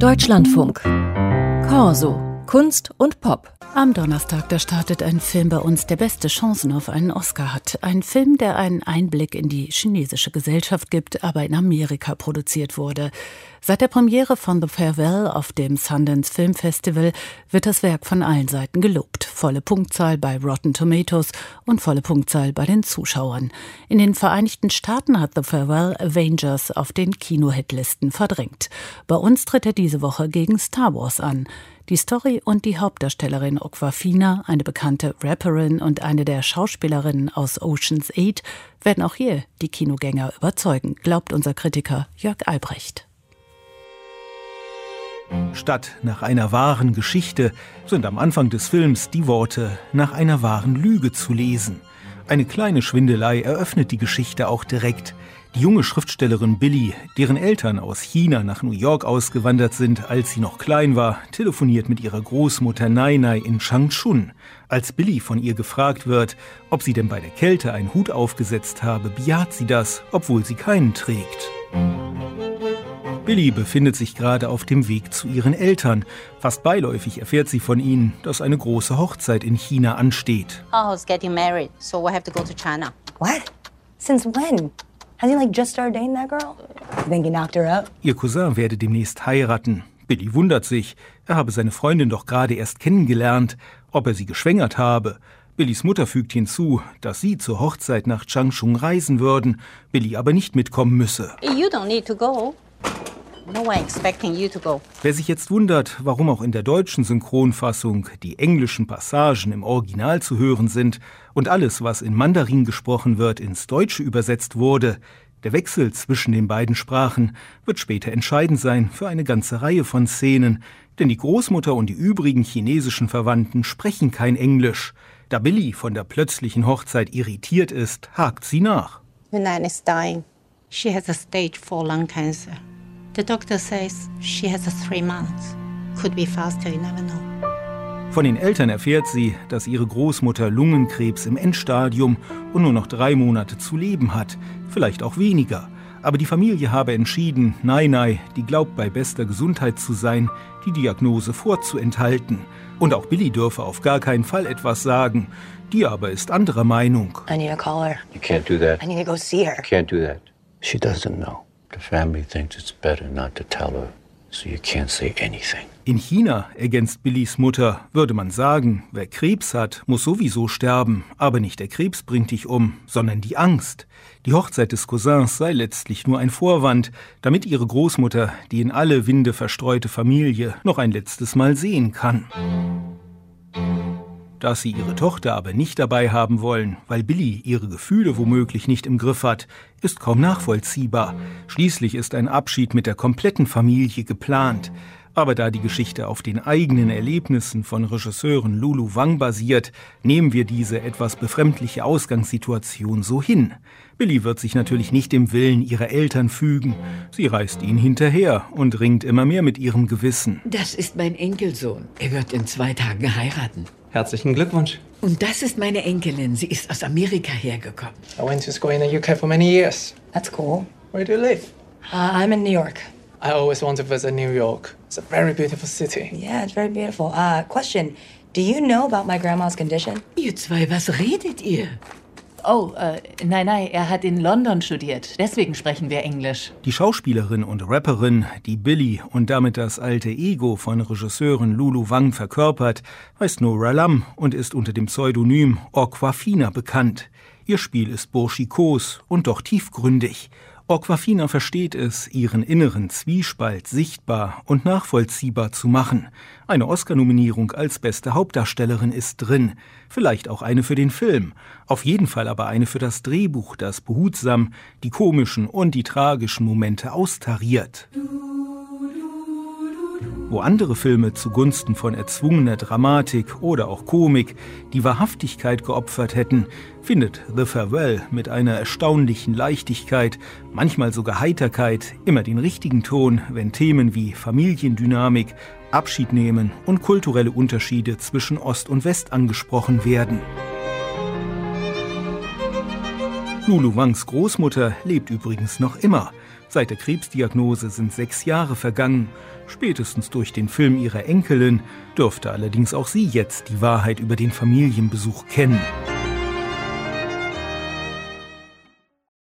Deutschlandfunk. Corso. Kunst und Pop. Am Donnerstag, da startet ein Film bei uns, der beste Chancen auf einen Oscar hat. Ein Film, der einen Einblick in die chinesische Gesellschaft gibt, aber in Amerika produziert wurde. Seit der Premiere von The Farewell auf dem Sundance Film Festival wird das Werk von allen Seiten gelobt. Volle Punktzahl bei Rotten Tomatoes und volle Punktzahl bei den Zuschauern. In den Vereinigten Staaten hat The Farewell Avengers auf den Kino-Hitlisten verdrängt. Bei uns tritt er diese Woche gegen Star Wars an. Die Story und die Hauptdarstellerin Awkwafina, eine bekannte Rapperin und eine der Schauspielerinnen aus Ocean's 8, werden auch hier die Kinogänger überzeugen, glaubt unser Kritiker Jörg Albrecht. Statt nach einer wahren Geschichte sind am Anfang des Films die Worte nach einer wahren Lüge zu lesen. Eine kleine Schwindelei eröffnet die Geschichte auch direkt. Die junge Schriftstellerin Billy, deren Eltern aus China nach New York ausgewandert sind, als sie noch klein war, telefoniert mit ihrer Großmutter Nainai in Changchun. Als Billy von ihr gefragt wird, ob sie denn bei der Kälte einen Hut aufgesetzt habe, bejaht sie das, obwohl sie keinen trägt. Billy befindet sich gerade auf dem Weg zu ihren Eltern. Fast beiläufig erfährt sie von ihnen, dass eine große Hochzeit in China ansteht. Hao's getting married, so we'll have to go to China. What? Since when? Has he just started dating that girl? You think he knocked her up? Ihr Cousin werde demnächst heiraten. Billy wundert sich. Er habe seine Freundin doch gerade erst kennengelernt, ob er sie geschwängert habe. Billys Mutter fügt hinzu, dass sie zur Hochzeit nach Changchun reisen würden, Billy aber nicht mitkommen müsse. You don't need to go. No one expecting you to go. Wer sich jetzt wundert, warum auch in der deutschen Synchronfassung die englischen Passagen im Original zu hören sind und alles, was in Mandarin gesprochen wird, ins Deutsche übersetzt wurde, der Wechsel zwischen den beiden Sprachen wird später entscheidend sein für eine ganze Reihe von Szenen, denn die Großmutter und die übrigen chinesischen Verwandten sprechen kein Englisch. Da Billy von der plötzlichen Hochzeit irritiert ist, hakt sie nach. Hunan is dying. She has a stage 4 lung cancer. The doctor says she has 3 months. Could be faster, you never know. Von den Eltern erfährt sie, dass ihre Großmutter Lungenkrebs im Endstadium und nur noch 3 Monate zu leben hat, vielleicht auch weniger. Aber die Familie habe entschieden, Nainai, die glaubt bei bester Gesundheit zu sein, die Diagnose vorzuenthalten. Und auch Billy dürfe auf gar keinen Fall etwas sagen. Die aber ist anderer Meinung. I need to call her. You can't do that. I need to go see her. You can't do that. She doesn't know. The family thinks it's better not to tell her, so you can't say anything. In China, ergänzt Billys Mutter, würde man sagen, wer Krebs hat, muss sowieso sterben. Aber nicht der Krebs bringt dich um, sondern die Angst. Die Hochzeit des Cousins sei letztlich nur ein Vorwand, damit ihre Großmutter, die in alle Winde verstreute Familie, noch ein letztes Mal sehen kann. Dass sie ihre Tochter aber nicht dabei haben wollen, weil Billy ihre Gefühle womöglich nicht im Griff hat, ist kaum nachvollziehbar. Schließlich ist ein Abschied mit der kompletten Familie geplant. Aber da die Geschichte auf den eigenen Erlebnissen von Regisseurin Lulu Wang basiert, nehmen wir diese etwas befremdliche Ausgangssituation so hin. Billy wird sich natürlich nicht dem Willen ihrer Eltern fügen. Sie reist ihnen hinterher und ringt immer mehr mit ihrem Gewissen. Das ist mein Enkelsohn. Er wird in 2 Tagen heiraten. Herzlichen Glückwunsch. Und das ist meine Enkelin. Sie ist aus Amerika hergekommen. I went to school in the UK for many years. That's cool. Where do you live? I'm in New York. I always want to visit New York. It's a very beautiful city. Yeah, it's very beautiful. Question, do you know about my grandma's condition? Ihr zwei, was redet ihr? Oh, nein, er hat in London studiert. Deswegen sprechen wir Englisch. Die Schauspielerin und Rapperin, die Billy und damit das alte Ego von Regisseurin Lulu Wang verkörpert, heißt Nora Lam und ist unter dem Pseudonym Awkwafina bekannt. Ihr Spiel ist burschikos und doch tiefgründig. Awkwafina versteht es, ihren inneren Zwiespalt sichtbar und nachvollziehbar zu machen. Eine Oscar-Nominierung als beste Hauptdarstellerin ist drin. Vielleicht auch eine für den Film. Auf jeden Fall aber eine für das Drehbuch, das behutsam die komischen und die tragischen Momente austariert. Wo andere Filme zugunsten von erzwungener Dramatik oder auch Komik die Wahrhaftigkeit geopfert hätten, findet The Farewell mit einer erstaunlichen Leichtigkeit, manchmal sogar Heiterkeit, immer den richtigen Ton, wenn Themen wie Familiendynamik, Abschied nehmen und kulturelle Unterschiede zwischen Ost und West angesprochen werden. Lulu Wangs Großmutter lebt übrigens noch immer. Seit der Krebsdiagnose sind 6 Jahre vergangen. Spätestens durch den Film ihrer Enkelin dürfte allerdings auch sie jetzt die Wahrheit über den Familienbesuch kennen.